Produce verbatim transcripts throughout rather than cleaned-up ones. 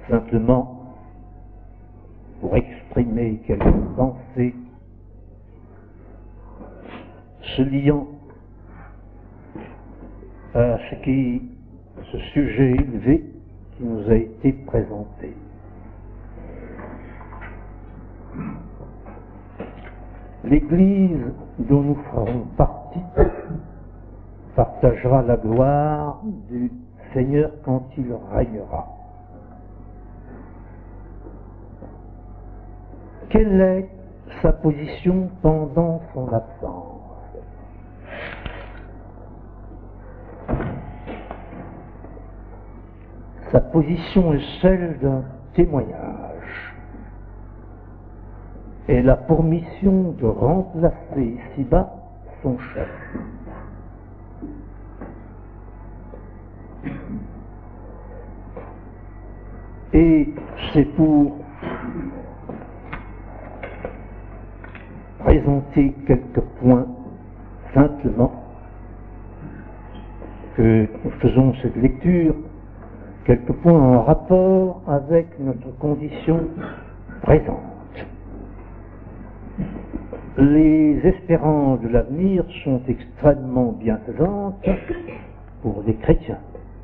simplement pour exprimer quelques pensées se liant à ce qui, ce sujet élevé qui nous a été présenté. L'Église dont nous ferons partie partagera la gloire du Seigneur quand il régnera. Quelle est sa position pendant son absence? Sa position est celle d'un témoignage. Elle a pour mission de remplacer ici-bas son chef. Et c'est pour présenter quelques points simplement que nous faisons cette lecture, quelques points en rapport avec notre condition présente. Les espérances de l'avenir sont extrêmement bienfaisantes pour les chrétiens.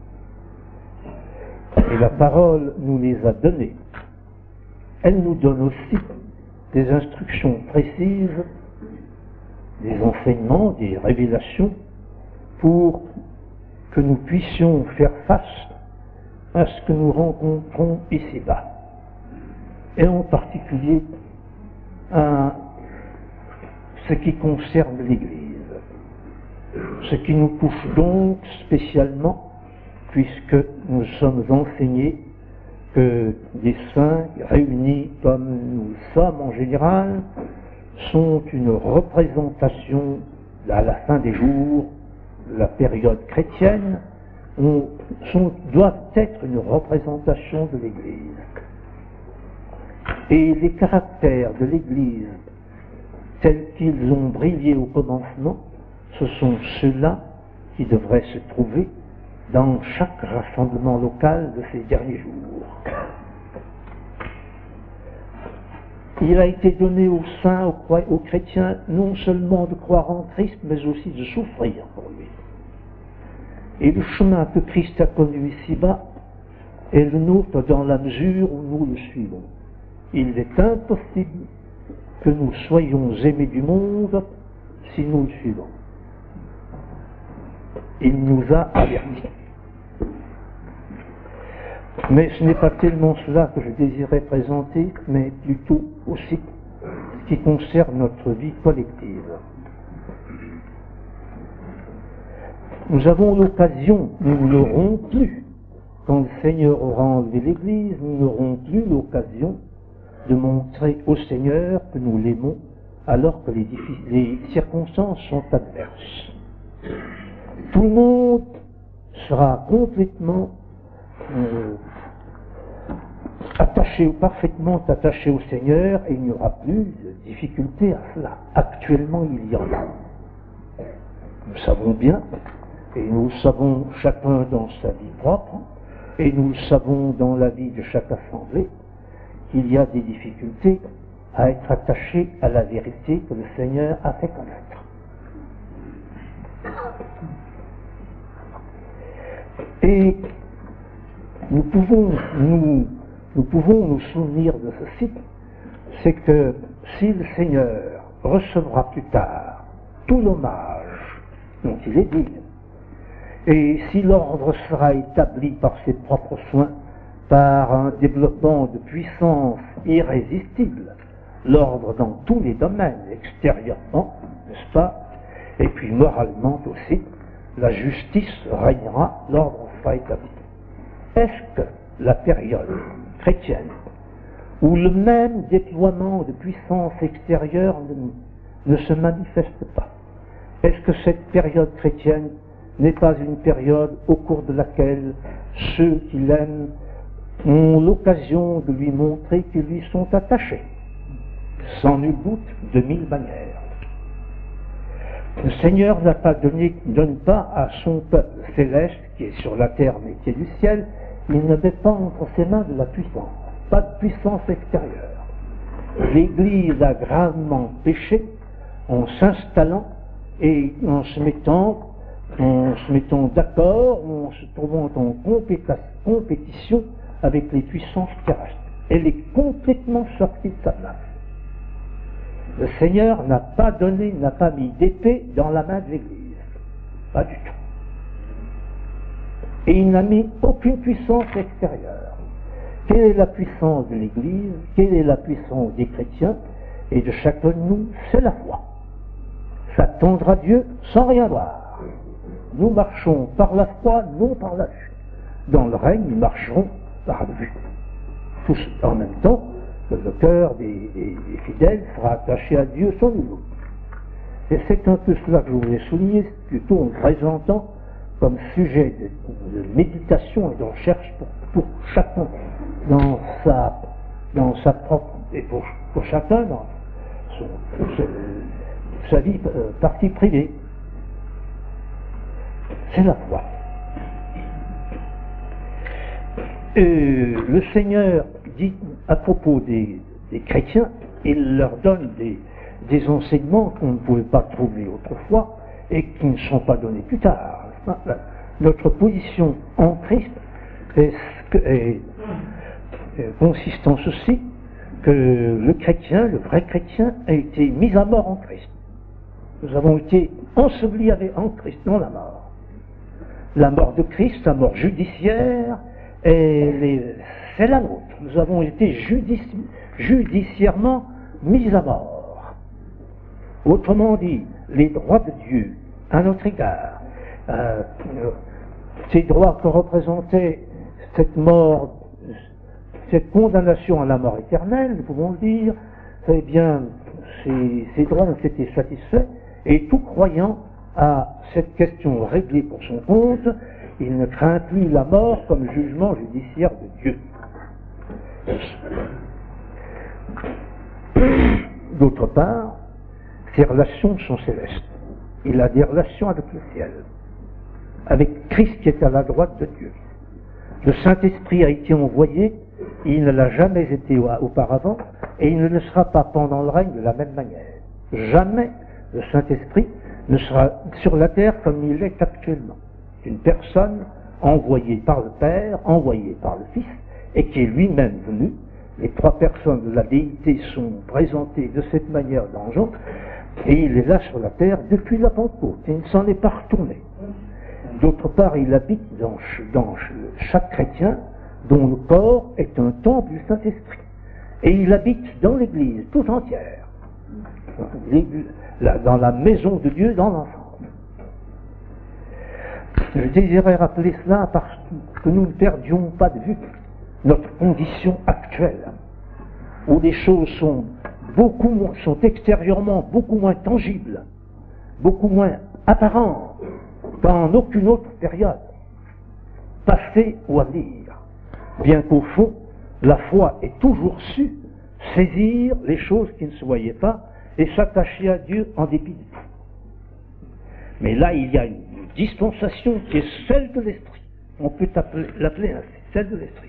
Et la parole nous les a données. Elle nous donne aussi des instructions précises, des enseignements, des révélations pour que nous puissions faire face à ce que nous rencontrons ici-bas. Et en particulier à ce qui concerne l'Église. Ce qui nous touche donc spécialement, puisque nous sommes enseignés que les saints réunis comme nous le sommes en général sont une représentation à la fin des jours de la période chrétienne, on, sont, doivent être une représentation de l'Église. Et les caractères de l'Église tels qu'ils ont brillé au commencement, ce sont ceux-là qui devraient se trouver dans chaque rassemblement local de ces derniers jours. Il a été donné aux saints, aux, aux chrétiens, non seulement de croire en Christ, mais aussi de souffrir pour lui. Et le chemin que Christ a connu ici-bas est le nôtre dans la mesure où nous le suivons. Il est impossible que nous soyons aimés du monde si nous le suivons. Il nous a avertis. Mais ce n'est pas tellement cela que je désirais présenter, mais plutôt aussi ce qui concerne notre vie collective. Nous avons l'occasion, nous n'aurons plus, quand le Seigneur aura enlevé l'Église, nous n'aurons plus l'occasion de montrer au Seigneur que nous l'aimons alors que les, les circonstances sont adverses. Tout le monde sera complètement euh, attaché ou parfaitement attaché au Seigneur et il n'y aura plus de difficulté à cela. Actuellement, il y en a. Nous savons bien, et nous le savons chacun dans sa vie propre, et nous le savons dans la vie de chaque assemblée, qu'il y a des difficultés à être attaché à la vérité que le Seigneur a fait connaître. Et nous pouvons nous, nous pouvons nous souvenir de ceci, c'est que si le Seigneur recevra plus tard tout l'hommage dont il est digne, et si l'ordre sera établi par ses propres soins, par un développement de puissance irrésistible, l'ordre dans tous les domaines, extérieurement, n'est-ce pas, et puis moralement aussi, la justice régnera, l'ordre sera établi. Est-ce que la période chrétienne, où le même déploiement de puissance extérieure ne, ne se manifeste pas, est-ce que cette période chrétienne n'est pas une période au cours de laquelle ceux qui l'aiment ont l'occasion de lui montrer qu'ils lui sont attachés, sans nul doute de mille manières. Le Seigneur n'a pas donné, donne pas à son peuple céleste, qui est sur la terre mais qui est du ciel, il ne met pas entre ses mains de la puissance, pas de puissance extérieure. L'Église a gravement péché en s'installant et en se mettant, en se mettant d'accord, en se trouvant en compéta- compétition avec les puissances terrestres. Elle est complètement sortie de sa place. Le Seigneur n'a pas donné, n'a pas mis d'épée dans la main de l'Église. Pas du tout. Et il n'a mis aucune puissance extérieure. Quelle est la puissance de l'Église? Quelle est la puissance des chrétiens et de chacun de nous? C'est la foi. S'attendre à Dieu sans rien voir. Nous marchons par la foi, non par la vue. Dans le règne, nous marcherons par la vue. Tous en même temps, que le cœur des, des, des fidèles sera attaché à Dieu sans nous. Et c'est un peu cela que je voulais souligner, plutôt en présentant comme sujet de, de méditation et de recherche pour, pour chacun dans sa, dans sa propre, et pour, pour chacun dans son, son, sa vie euh, partie privée. C'est la foi. Euh, le Seigneur dit à propos des, des chrétiens, il leur donne des, des enseignements qu'on ne pouvait pas trouver autrefois et qui ne sont pas donnés plus tard. Notre position en Christ est, est, est, consiste en ceci, que le chrétien, le vrai chrétien, a été mis à mort en Christ. Nous avons été ensevelis avec, en Christ, dans la mort. La mort de Christ, la mort judiciaire, c'est la nôtre. Nous avons été judici judiciairement mis à mort. Autrement dit, les droits de Dieu à notre égard, euh, ces droits que représentait cette mort, cette condamnation à la mort éternelle, nous pouvons le dire, eh bien, ces, ces droits ont été satisfaits, et tout croyant à cette question réglée pour son compte, il ne craint plus la mort comme jugement judiciaire de Dieu. D'autre part, ses relations sont célestes. Il a des relations avec le ciel, avec Christ qui est à la droite de Dieu. Le Saint-Esprit a été envoyé, il ne l'a jamais été auparavant, et il ne le sera pas pendant le règne de la même manière. Jamais le Saint-Esprit ne sera sur la terre comme il est actuellement. Une personne envoyée par le Père, envoyée par le Fils, et qui est lui-même venu. Les trois personnes de la déité sont présentées de cette manière dans Jean, et il est là sur la terre depuis la Pentecôte, et il ne s'en est pas retourné. D'autre part, il habite dans, dans chaque chrétien dont le corps est un temple du Saint-Esprit. Et il habite dans l'Église tout entière, dans la maison de Dieu, dans l'ensemble. Je désirais rappeler cela parce que nous ne perdions pas de vue notre condition actuelle, où les choses sont beaucoup moins, sont extérieurement beaucoup moins tangibles, beaucoup moins apparentes qu'en aucune autre période, passée ou à venir. Bien qu'au fond, la foi ait toujours su saisir les choses qui ne se voyaient pas et s'attacher à Dieu en dépit de tout. Mais là, il y a une dispensation qui est celle de l'Esprit. On peut l'appeler ainsi, celle de l'Esprit.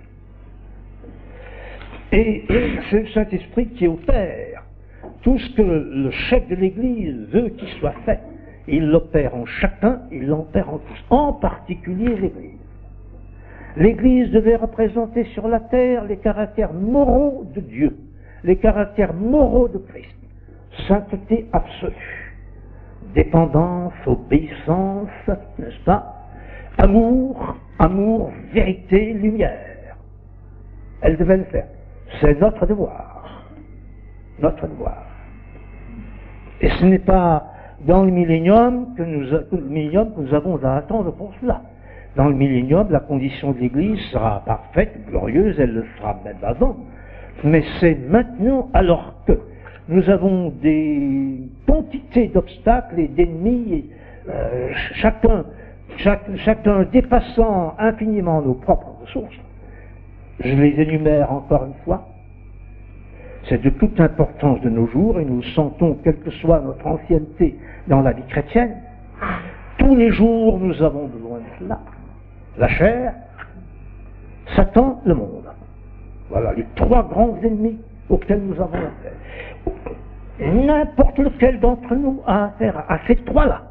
Et, et c'est le Saint-Esprit qui opère tout ce que le chef de l'Église veut qu'il soit fait. Il l'opère en chacun, il l'opère en tous, en particulier l'Église. L'Église devait représenter sur la terre les caractères moraux de Dieu, les caractères moraux de Christ. Sainteté absolue, dépendance, obéissance, n'est-ce pas? Amour, amour, vérité, lumière. Elle devait le faire. C'est notre devoir. Notre devoir. Et ce n'est pas dans le millénium que nous, que le millénium que nous avons à attendre pour cela. Dans le millénium, la condition de l'Église sera parfaite, glorieuse, elle le sera même avant. Mais c'est maintenant, alors que nous avons des quantités d'obstacles et d'ennemis, et, euh, chacun, chaque, chacun dépassant infiniment nos propres ressources. Je les énumère encore une fois. C'est de toute importance de nos jours, et nous le sentons, quelle que soit notre ancienneté dans la vie chrétienne. Tous les jours, nous avons besoin de cela. La chair, Satan, le monde. Voilà les trois grands ennemis auxquels nous avons affaire. N'importe lequel d'entre nous a affaire à ces trois-là.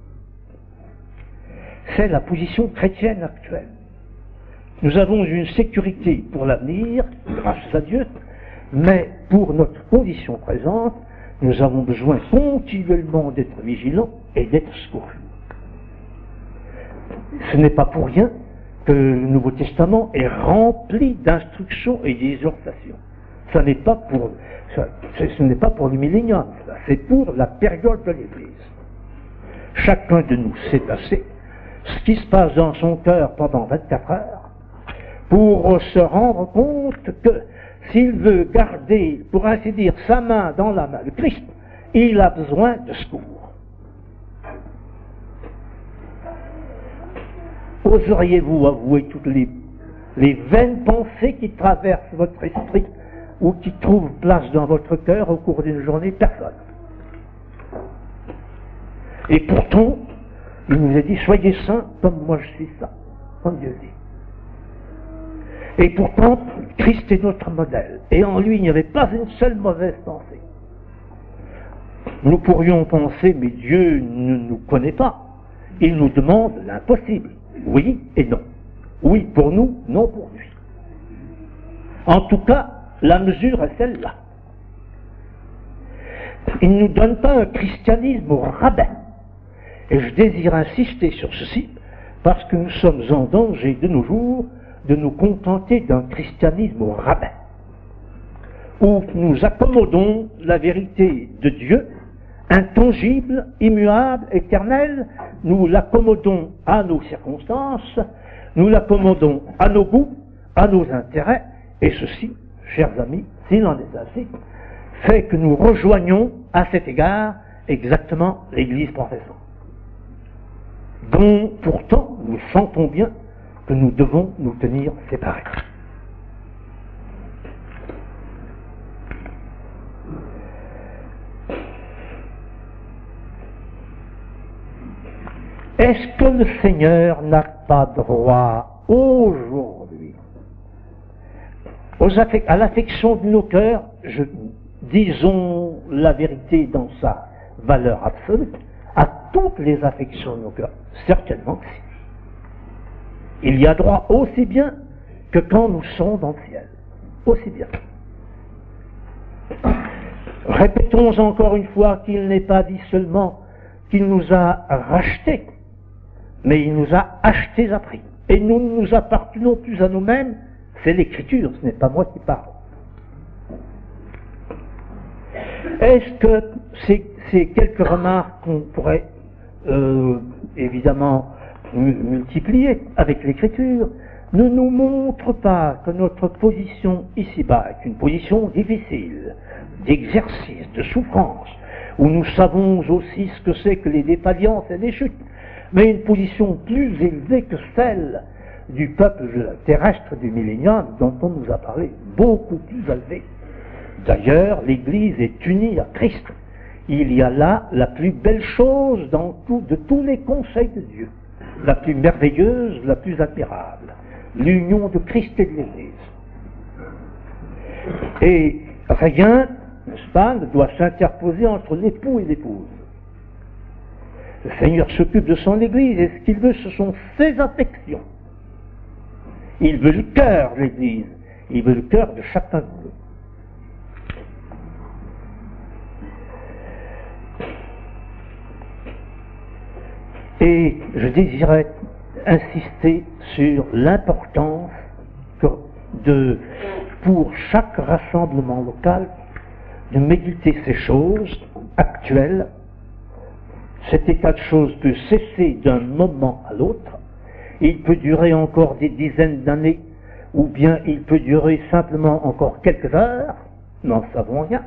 C'est la position chrétienne actuelle. Nous avons une sécurité pour l'avenir, grâce à Dieu, mais pour notre condition présente, nous avons besoin continuellement d'être vigilants et d'être secourus. Ce n'est pas pour rien que le Nouveau Testament est rempli d'instructions et d'exhortations. Ce n'est pas pour, ce n'est pas pour le millénium, c'est pour la période de l'Église. Chacun de nous sait assez ce qui se passe dans son cœur pendant vingt-quatre heures pour se rendre compte que s'il veut garder, pour ainsi dire, sa main dans la main de Christ, il a besoin de secours. Oseriez-vous avouer toutes les, les vaines pensées qui traversent votre esprit ou qui trouvent place dans votre cœur au cours d'une journée? Personne. Et pourtant, il nous a dit, soyez saints comme moi je suis saint, comme Dieu dit. Et pourtant, Christ est notre modèle. Et en lui, il n'y avait pas une seule mauvaise pensée. Nous pourrions penser, mais Dieu ne nous connaît pas. Il nous demande l'impossible. Oui et non. Oui pour nous, non pour lui. En tout cas, la mesure est celle-là. Il ne nous donne pas un christianisme au rabais. Et je désire insister sur ceci, parce que nous sommes en danger de nos jours de nous contenter d'un christianisme au rabais, où nous accommodons la vérité de Dieu, intangible, immuable, éternelle, nous l'accommodons à nos circonstances, nous l'accommodons à nos goûts, à nos intérêts, et ceci, chers amis, s'il en est ainsi, fait que nous rejoignons à cet égard exactement l'Église professante, dont pourtant nous sentons bien que nous devons nous tenir séparés. Est-ce que le Seigneur n'a pas droit aujourd'hui à l'affection de nos cœurs, je, disons la vérité dans sa valeur absolue, à toutes les affections de nos cœurs? Certainement que si. Il y a droit aussi bien que quand nous sommes dans le ciel. Aussi bien. Répétons encore une fois qu'il n'est pas dit seulement qu'il nous a rachetés, mais il nous a achetés à prix. Et nous ne nous appartenons plus à nous-mêmes, c'est l'Écriture, ce n'est pas moi qui parle. Est-ce que ces, ces quelques remarques qu'on pourrait euh, évidemment multipliées avec l'Écriture ne nous montrent pas que notre position ici-bas est une position difficile, d'exercice, de souffrance, où nous savons aussi ce que c'est que les défaillances et les chutes, mais une position plus élevée que celle du peuple terrestre du millénium dont on nous a parlé, beaucoup plus élevée. D'ailleurs, l'Église est unie à Christ. Il y a là la plus belle chose dans tout, de tous les conseils de Dieu, la plus merveilleuse, la plus admirable, l'union de Christ et de l'Église. Et rien, n'est-ce pas, ne doit s'interposer entre l'époux et l'épouse. Le Seigneur s'occupe de son Église et ce qu'il veut, ce sont ses affections. Il veut le cœur de l'Église, il veut le cœur de chacun de nous. Et je désirais insister sur l'importance de, pour chaque rassemblement local, de méditer ces choses actuelles. Cet état de choses peut cesser d'un moment à l'autre. Il peut durer encore des dizaines d'années, ou bien il peut durer simplement encore quelques heures, n'en savons rien.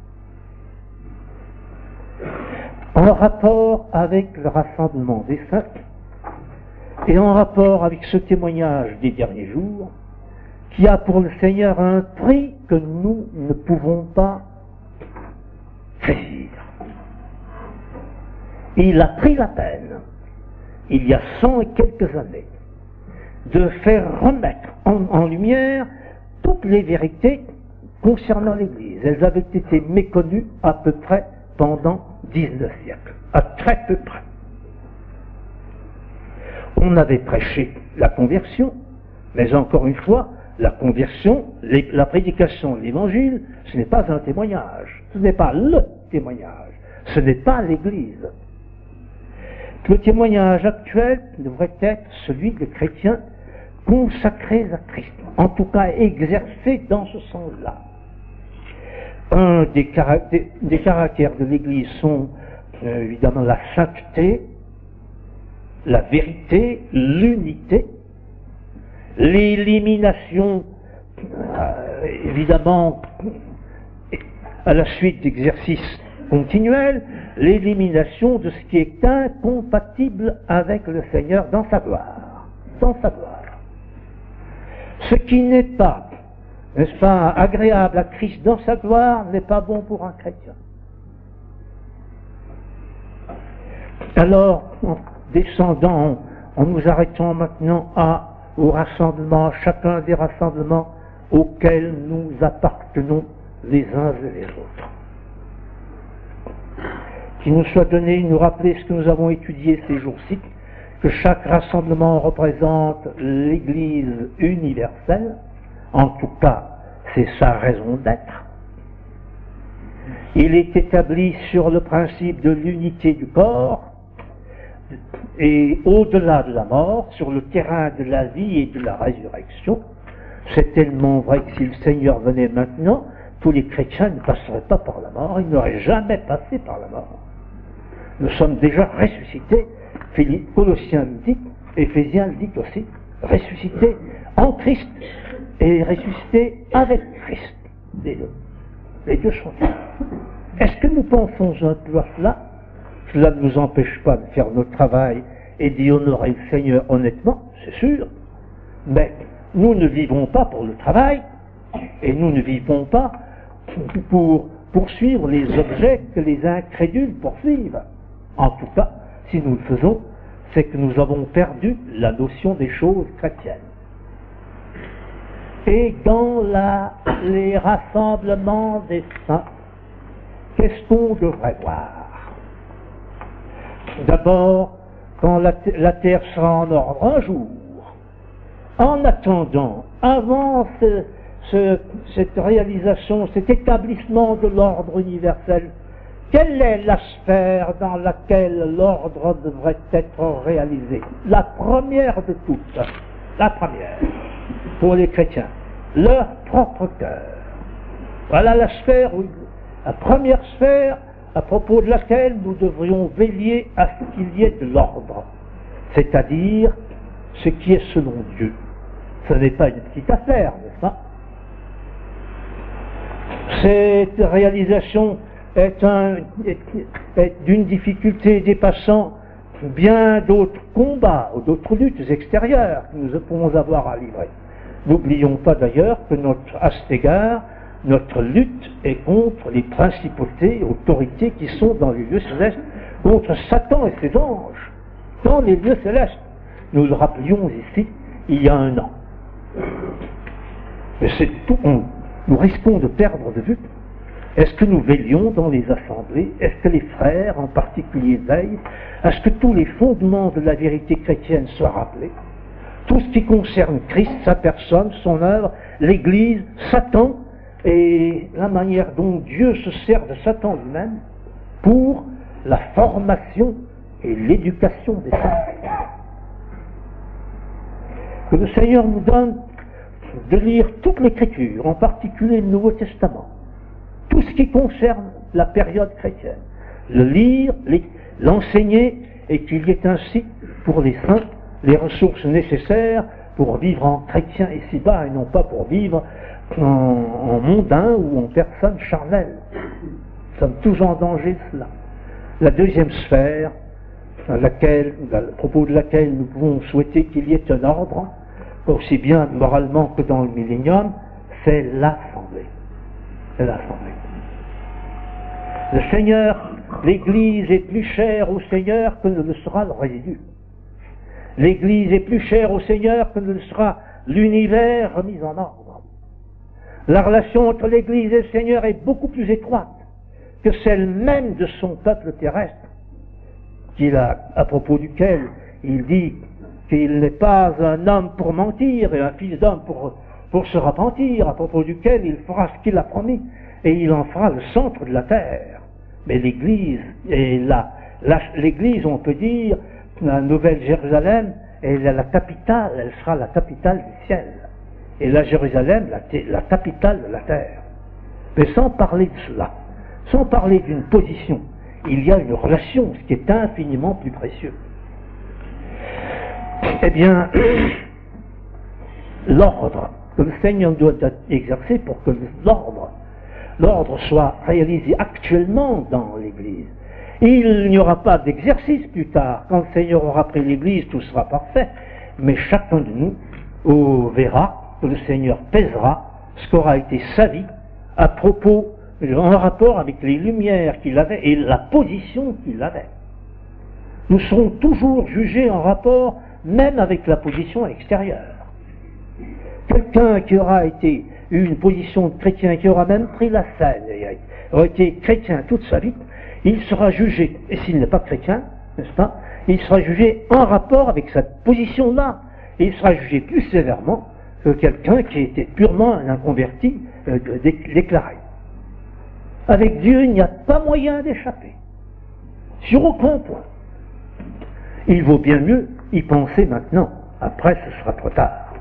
En rapport avec le rassemblement des saints, et en rapport avec ce témoignage des derniers jours, qui a pour le Seigneur un prix que nous ne pouvons pas saisir. Il a pris la peine, il y a cent et quelques années, de faire remettre en, en lumière toutes les vérités concernant l'Église. Elles avaient été méconnues à peu près pendant dix-neuf siècles, à très peu près. On avait prêché la conversion, mais encore une fois, la conversion, les, la prédication de l'Évangile, ce n'est pas un témoignage, ce n'est pas le témoignage, ce n'est pas l'Église. Le témoignage actuel devrait être celui de chrétiens consacrés à Christ, en tout cas exercés dans ce sens-là. Un des caractères, des caractères de l'Église sont euh, évidemment la sainteté, la vérité, l'unité, l'élimination, euh, évidemment, à la suite d'exercices continuels, l'élimination de ce qui est incompatible avec le Seigneur dans sa gloire, dans sa gloire. Ce qui n'est pas, n'est-ce pas, agréable à Christ dans sa gloire n'est pas bon pour un chrétien. Alors, en descendant, en nous arrêtant maintenant à, au rassemblement, chacun des rassemblements auxquels nous appartenons les uns et les autres. Qu'il nous soit donné de nous rappeler ce que nous avons étudié ces jours-ci, que chaque rassemblement représente l'Église universelle, en tout cas, c'est sa raison d'être. Il est établi sur le principe de l'unité du corps, et au-delà de la mort, sur le terrain de la vie et de la résurrection. C'est tellement vrai que si le Seigneur venait maintenant, tous les chrétiens ne passeraient pas par la mort, ils n'auraient jamais passé par la mort. Nous sommes déjà ressuscités, Colossiens le dit, Éphésiens le dit aussi, ressuscités en Christ et ressuscités avec Christ, les deux. Les deux sont là. Est-ce que nous pensons un peu à cela? Cela ne nous empêche pas de faire notre travail et d'y honorer le Seigneur honnêtement, c'est sûr, mais nous ne vivons pas pour le travail, et nous ne vivons pas pour poursuivre les objets que les incrédules poursuivent. En tout cas, si nous le faisons, c'est que nous avons perdu la notion des choses chrétiennes. Et dans la, les rassemblements des saints, qu'est-ce qu'on devrait voir? D'abord, quand la, la terre sera en ordre un jour, en attendant, avant ce, ce, cette réalisation, cet établissement de l'ordre universel, quelle est la sphère dans laquelle l'ordre devrait être réalisé? La première de toutes, la première, pour les chrétiens, leur propre cœur. Voilà la sphère, où, la première sphère à propos de laquelle nous devrions veiller à ce qu'il y ait de l'ordre, c'est-à-dire ce qui est selon Dieu. Ce n'est pas une petite affaire, n'est-ce pas? Cette réalisation est, un, est, est d'une difficulté dépassant bien d'autres combats ou d'autres luttes extérieures que nous pouvons avoir à livrer. N'oublions pas d'ailleurs que notre, à cet égard, notre lutte est contre les principautés et autorités qui sont dans les lieux célestes, contre Satan et ses anges, dans les lieux célestes. Nous le rappelions ici, il y a un an. Mais c'est tout, on, nous risquons de perdre de vue. Est-ce que nous veillions dans les assemblées? Est-ce que les frères en particulier veillent? Est-ce que tous les fondements de la vérité chrétienne soient rappelés? Tout ce qui concerne Christ, sa personne, son œuvre, l'Église, Satan, et la manière dont Dieu se sert de Satan lui-même pour la formation et l'éducation des saints. Que le Seigneur nous donne de lire toute l'Écriture, en particulier le Nouveau Testament, tout ce qui concerne la période chrétienne, le lire, l'enseigner, et qu'il y ait ainsi pour les saints les ressources nécessaires pour vivre en chrétien ici-bas et non pas pour vivre en, en mondain ou en personne charnelle. Nous sommes tous en danger de cela. La deuxième sphère, à, laquelle, à propos de laquelle nous pouvons souhaiter qu'il y ait un ordre, aussi bien moralement que dans le millénium, c'est l'Assemblée. C'est l'Assemblée. Le Seigneur, l'Église est plus chère au Seigneur que ne le sera le résidu. L'Église est plus chère au Seigneur que ne le sera l'univers remis en ordre. La relation entre l'Église et le Seigneur est beaucoup plus étroite que celle même de son peuple terrestre, qu'il a, à propos duquel il dit qu'il n'est pas un homme pour mentir et un fils d'homme pour, pour se repentir, à propos duquel il fera ce qu'il a promis et il en fera le centre de la terre. Mais l'Église est là. La, L'Église, on peut dire, la Nouvelle Jérusalem, elle est la capitale, elle sera la capitale du ciel. Et la Jérusalem, la, la capitale de la terre. Mais sans parler de cela, sans parler d'une position, il y a une relation, ce qui est infiniment plus précieux. Eh bien, l'ordre que le Seigneur doit exercer pour que l'ordre, l'ordre soit réalisé actuellement dans l'Église. Il n'y aura pas d'exercice plus tard. Quand le Seigneur aura pris l'Église, tout sera parfait. Mais chacun de nous oh, verra que le Seigneur pèsera ce qu'aura été sa vie à propos, en rapport avec les lumières qu'il avait et la position qu'il avait. Nous serons toujours jugés en rapport même avec la position extérieure. Quelqu'un qui aura été eu une position de chrétien, qui aura même pris la scène, et aura été chrétien toute sa vie, il sera jugé, et s'il n'est pas chrétien, n'est-ce pas, il sera jugé en rapport avec cette position-là, et il sera jugé plus sévèrement que quelqu'un qui était purement un inconverti euh, déclaré. Avec Dieu, il n'y a pas moyen d'échapper, sur aucun point. Il vaut bien mieux y penser maintenant, après ce sera trop tard.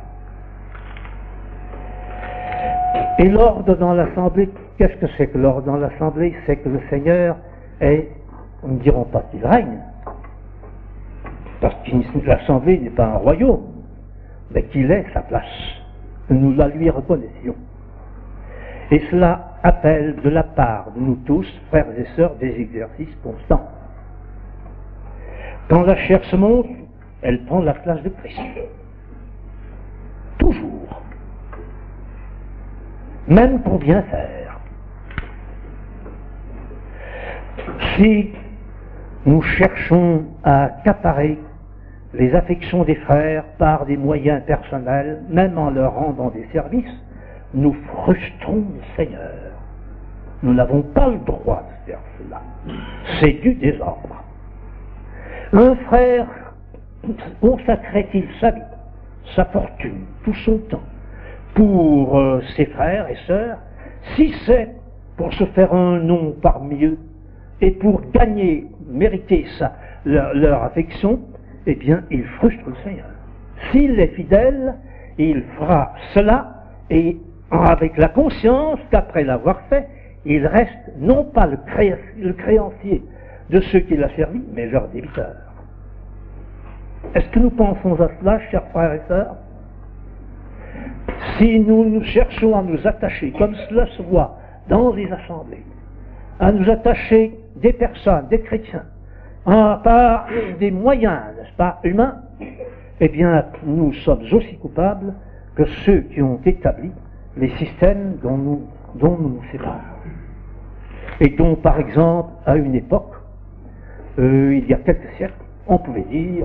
Et l'ordre dans l'assemblée, qu'est-ce que c'est que l'ordre dans l'assemblée? C'est que le Seigneur est, nous ne dirons pas qu'il règne, parce que l'assemblée n'est pas un royaume, mais qu'il est sa place, que nous la lui reconnaissions. Et cela appelle de la part de nous tous, frères et sœurs, des exercices constants. Quand la chair se monte, elle prend la place de Christ. Toujours. Même pour bien faire. Si nous cherchons à accaparer les affections des frères par des moyens personnels, même en leur rendant des services, nous frustrons le Seigneur. Nous n'avons pas le droit de faire cela. C'est du désordre. Un frère consacrait-il sa vie, sa fortune, tout son temps pour euh, ses frères et sœurs, si c'est pour se faire un nom parmi eux et pour gagner, mériter sa, leur, leur affection, eh bien, il frustre le Seigneur. S'il est fidèle, il fera cela et avec la conscience qu'après l'avoir fait, il reste non pas le, cré, le créancier de ceux qu'il a servis, mais leur débiteur. Est-ce que nous pensons à cela, chers frères et sœurs? Si nous, nous cherchons à nous attacher, comme cela se voit dans les assemblées, à nous attacher des personnes, des chrétiens, en, par des moyens, n'est-ce pas, humains, eh bien, nous sommes aussi coupables que ceux qui ont établi les systèmes dont nous, dont nous nous séparons. Et dont, par exemple, à une époque, euh, il y a quelques siècles, on pouvait dire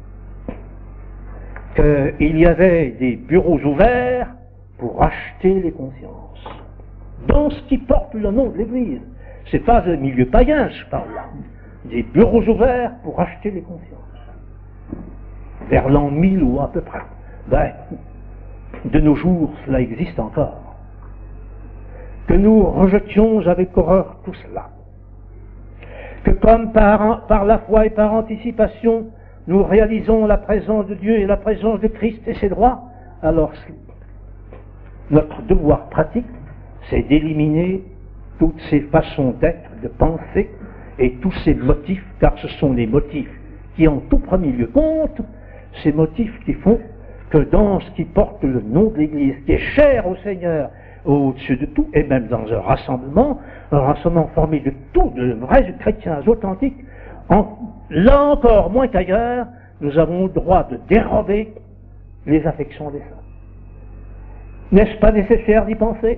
qu'il y avait des bureaux ouverts pour acheter les consciences. Dans ce qui porte le nom de l'Église. C'est pas un milieu païen, je parle là. Des bureaux ouverts pour acheter les consciences. Vers l'an mille ou à peu près. Ben, de nos jours, cela existe encore. Que nous rejetions avec horreur tout cela. Que comme par, par la foi et par anticipation, nous réalisons la présence de Dieu et la présence de Christ et ses droits, alors notre devoir pratique, c'est d'éliminer toutes ces façons d'être, de penser, et tous ces motifs, car ce sont les motifs qui en tout premier lieu comptent, ces motifs qui font que dans ce qui porte le nom de l'Église, qui est cher au Seigneur, au-dessus de tout, et même dans un rassemblement, un rassemblement formé de tous, de vrais chrétiens authentiques, en, là encore, moins qu'ailleurs, nous avons le droit de dérober les affections des saints. N'est-ce pas nécessaire d'y penser?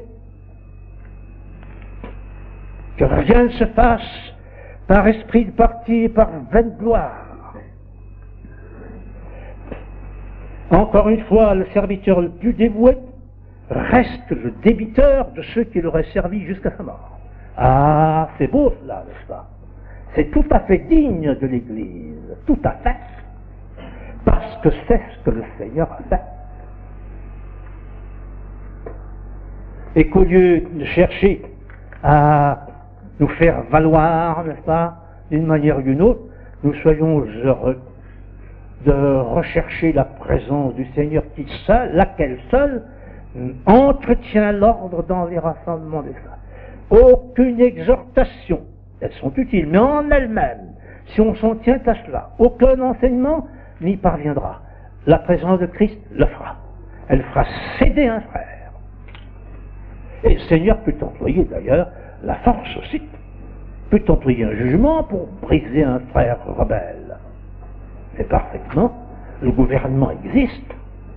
Que rien ne se fasse par esprit de parti et par vaine gloire. Encore une fois, le serviteur le plus dévoué reste le débiteur de ceux qui l'auraient servi jusqu'à sa mort. Ah, c'est beau cela, n'est-ce pas? C'est tout à fait digne de l'Église, tout à fait, parce que c'est ce que le Seigneur a fait. Et qu'au lieu de chercher à nous faire valoir, n'est-ce pas, d'une manière ou d'une autre, nous soyons heureux de rechercher la présence du Seigneur qui seule, laquelle seule entretient l'ordre dans les rassemblements des saints. Aucune exhortation, elles sont utiles, mais en elles-mêmes, si on s'en tient à cela, aucun enseignement n'y parviendra. La présence de Christ le fera. Elle fera céder un frère. Et le Seigneur peut employer d'ailleurs la force aussi, peut employer un jugement pour briser un frère rebelle. C'est parfaitement, le gouvernement existe,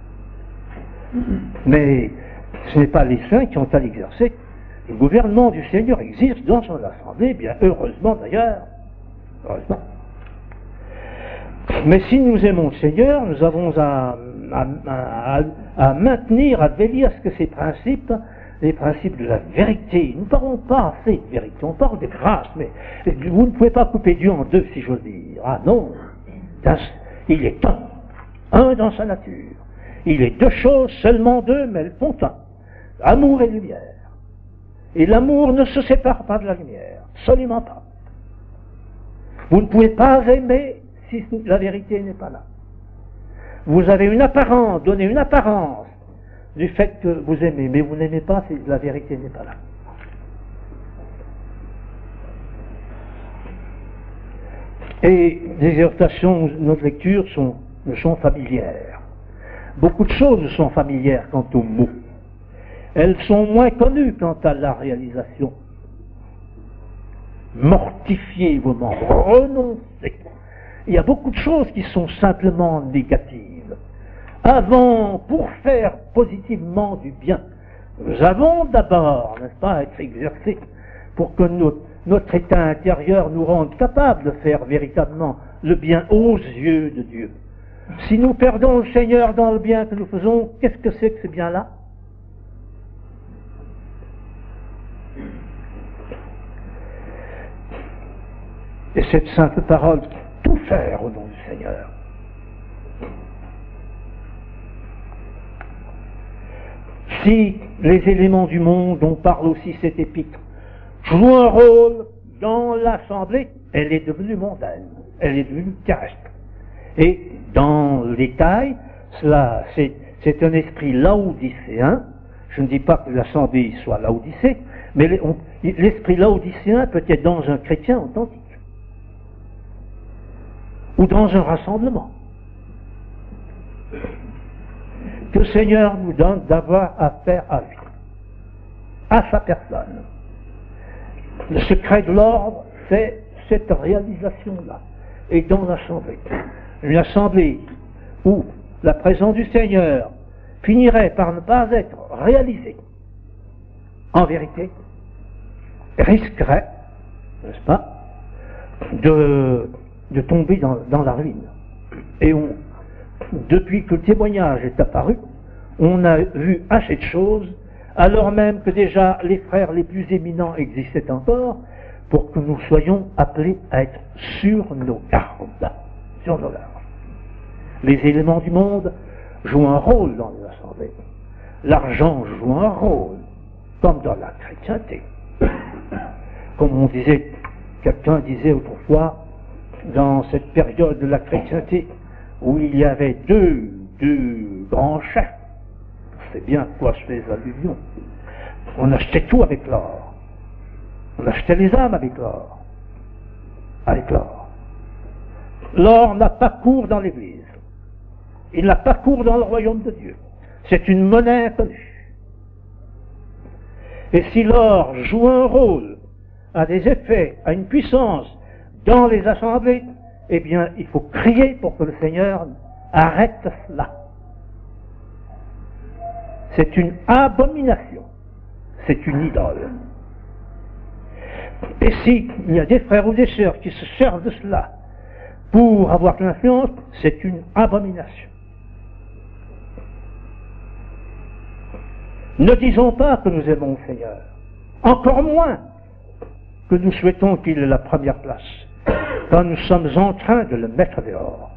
mais ce n'est pas les saints qui ont à l'exercer. Le gouvernement du Seigneur existe dans son assemblée, bien heureusement d'ailleurs, heureusement. Mais si nous aimons le Seigneur, nous avons à, à, à, à maintenir, à veiller à ce que ces principes, les principes de la vérité, nous ne parlons pas assez de vérité, on parle de grâce, mais vous ne pouvez pas couper Dieu en deux, si j'ose dire. Ah non, il est un, un dans sa nature. Il est deux choses, seulement deux, mais elles font un. Amour et lumière. Et l'amour ne se sépare pas de la lumière, absolument pas. Vous ne pouvez pas aimer si la vérité n'est pas là. Vous avez une apparence, donnez une apparence du fait que vous aimez, mais vous n'aimez pas si la vérité n'est pas là. Et les exhortations, notre lecture sont, sont familières. Beaucoup de choses sont familières quant aux mots. Elles sont moins connues quant à la réalisation. Mortifiez vos membres, renoncez. Il y a beaucoup de choses qui sont simplement négatives. Avant, pour faire positivement du bien, nous avons d'abord, n'est-ce pas, à être exercés pour que notre, notre état intérieur nous rende capables de faire véritablement le bien aux yeux de Dieu. Si nous perdons le Seigneur dans le bien que nous faisons, qu'est-ce que c'est que ce bien-là? Et cette simple parole, tout faire au nom du Seigneur. Si les éléments du monde dont parle aussi cet épître jouent un rôle dans l'assemblée, elle est devenue mondaine, elle est devenue terrestre. Et dans le détail, cela, c'est, c'est un esprit laodicéen. Je ne dis pas que l'assemblée soit laodicée, mais on, l'esprit laodicéen peut être dans un chrétien authentique, ou dans un rassemblement. Que le Seigneur nous donne d'avoir affaire à lui, à sa personne. Le secret de l'ordre, c'est cette réalisation-là. Et dans l'assemblée, une assemblée où la présence du Seigneur finirait par ne pas être réalisée, en vérité, risquerait, n'est-ce pas, de, de tomber dans, dans la ruine. Et on, depuis que le témoignage est apparu, on a vu assez de choses, alors même que déjà les frères les plus éminents existaient encore, pour que nous soyons appelés à être sur nos gardes. Sur nos gardes. Les éléments du monde jouent un rôle dans les assemblées. L'argent joue un rôle, comme dans la chrétienté. Comme on disait, quelqu'un disait autrefois, dans cette période de la chrétienté, où il y avait deux, deux grands chefs, c'est bien à quoi je fais allusion. On achetait tout avec l'or. On achetait les âmes avec l'or. Avec l'or. L'or n'a pas cours dans l'Église. Il n'a pas cours dans le royaume de Dieu. C'est une monnaie inconnue. Et si l'or joue un rôle, a des effets, a une puissance dans les assemblées, eh bien, il faut crier pour que le Seigneur arrête cela. C'est une abomination. C'est une idole. Et s'il y a des frères ou des sœurs qui se servent de cela pour avoir de l'influence, c'est une abomination. Ne disons pas que nous aimons le Seigneur, encore moins que nous souhaitons qu'il ait la première place, quand nous sommes en train de le mettre dehors.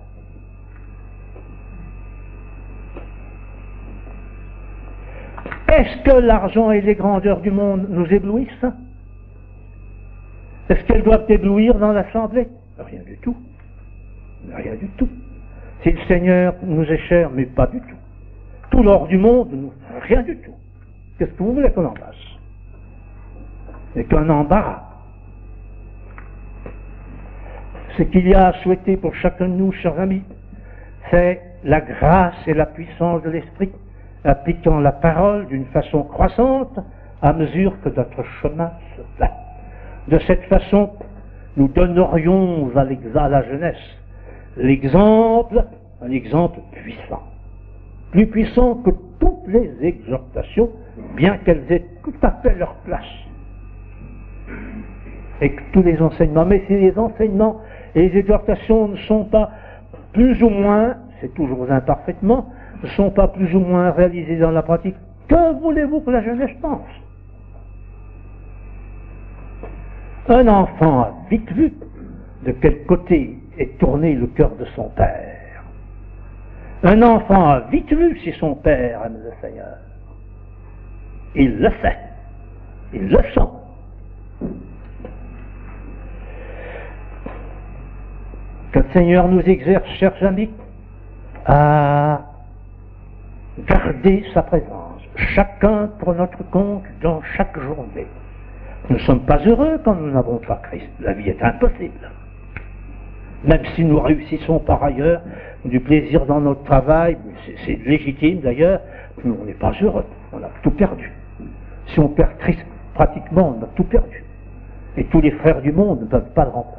Est-ce que l'argent et les grandeurs du monde nous éblouissent? Est-ce qu'elles doivent éblouir dans l'assemblée? Rien du tout. Rien du tout. Si le Seigneur nous est cher, mais pas du tout. Tout l'or du monde, rien du tout. Qu'est-ce que vous voulez qu'on en fasse? C'est qu'un embarras. Ce qu'il y a à souhaiter pour chacun de nous, chers amis, c'est la grâce et la puissance de l'Esprit, appliquant la parole d'une façon croissante à mesure que notre chemin se fait. De cette façon, nous donnerions à, à la jeunesse l'exemple, un exemple puissant, plus puissant que toutes les exhortations, bien qu'elles aient tout à fait leur place, et que tous les enseignements, mais si les enseignements et les exhortations ne sont pas plus ou moins, c'est toujours imparfaitement, ne sont pas plus ou moins réalisés dans la pratique, que voulez-vous que la jeunesse pense? Un enfant a vite vu de quel côté est tourné le cœur de son père. Un enfant a vite vu si son père aime le Seigneur. Il le sait. Il le sent. Que le Seigneur nous exerce, chers amis, à garder sa présence, chacun pour notre compte dans chaque journée. Nous ne sommes pas heureux quand nous n'avons pas Christ. La vie est impossible. Même si nous réussissons par ailleurs, du plaisir dans notre travail, c'est légitime d'ailleurs, nous on n'est pas heureux, on a tout perdu. Si on perd Christ, pratiquement on a tout perdu. Et tous les frères du monde ne peuvent pas le remplacer.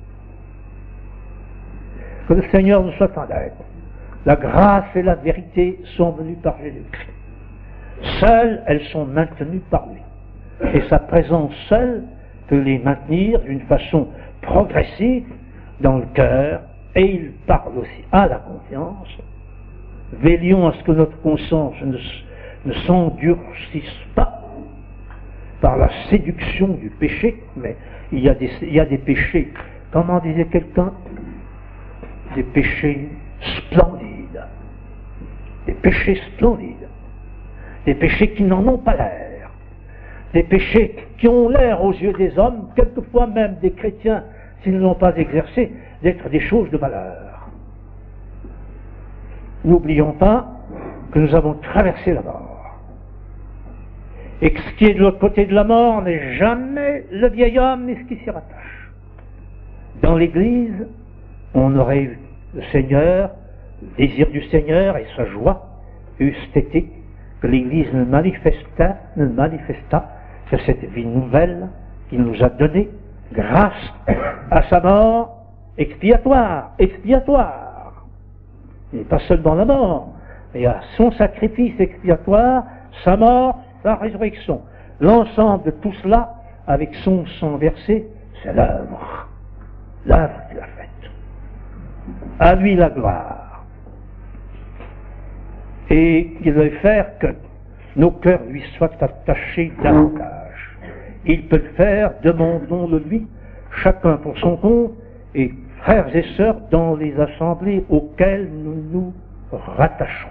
Que le Seigneur nous soit en aide. La grâce et la vérité sont venues par Jésus-Christ. Seules, elles sont maintenues par lui. Et sa présence seule peut les maintenir d'une façon progressive dans le cœur, et il parle aussi à la conscience. Veillons à ce que notre conscience ne, ne s'endurcisse pas par la séduction du péché, mais il y a des, il y a des péchés, comment disait quelqu'un, des péchés splendides, des péchés splendides, des péchés qui n'en ont pas l'air, des péchés qui ont l'air aux yeux des hommes, quelquefois même des chrétiens, s'ils ne l'ont pas exercé, d'être des choses de valeur. N'oublions pas que nous avons traversé la mort. Et que ce qui est de l'autre côté de la mort n'est jamais le vieil homme ni ce qui s'y rattache. Dans l'Église, on aurait eu le Seigneur, le désir du Seigneur et sa joie eussent été que l'Église ne manifesta, ne manifesta que cette vie nouvelle qu'il nous a donnée grâce à sa mort expiatoire, expiatoire. Et pas seulement la mort, mais à son sacrifice expiatoire, sa mort, sa résurrection. L'ensemble de tout cela, avec son sang versé, c'est l'œuvre. L'œuvre qu'il a faite. À lui la gloire. Et il veut faire que nos cœurs lui soient attachés davantage. Il peut le faire, demandons-le lui, chacun pour son compte, et frères et sœurs dans les assemblées auxquelles nous nous rattachons.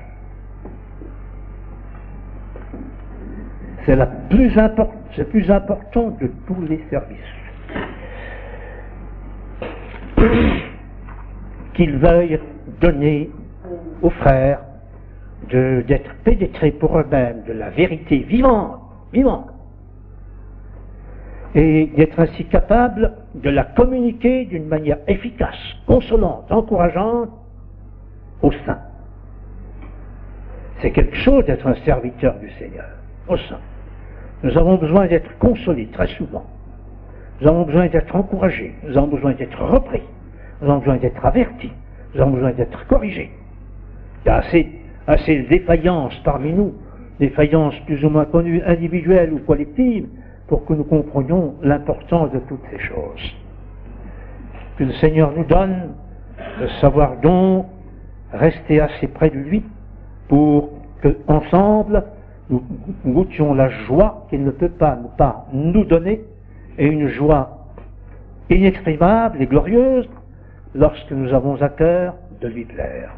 C'est la plus import- c'est plus important de tous les services. Qu'il veuille donner aux frères de, d'être pénétrés pour eux-mêmes de la vérité vivante, vivante, et d'être ainsi capables de la communiquer d'une manière efficace, consolante, encourageante aux saints. C'est quelque chose d'être un serviteur du Seigneur, aux saints. Nous avons besoin d'être consolés très souvent. Nous avons besoin d'être encouragés. Nous avons besoin d'être repris. Nous avons besoin d'être avertis. Nous avons besoin d'être corrigés. Il y a assez, assez de défaillances parmi nous, défaillances plus ou moins connues, individuelles ou collectives, pour que nous comprenions l'importance de toutes ces choses. Que le Seigneur nous donne de savoir donc rester assez près de lui pour que, ensemble, nous goûtions la joie qu'il ne peut pas ne pas nous donner, et une joie inexprimable et glorieuse lorsque nous avons à cœur de lui plaire.